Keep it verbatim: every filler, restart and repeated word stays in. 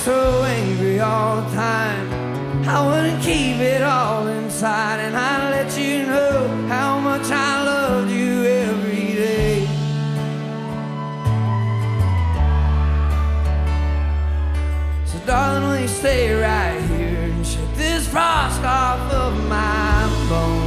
so angry all the time. I wouldn't keep it all inside, and I'd let you know how much I loved you every day. So darling, will you stay right here and shake this frost off of my bones?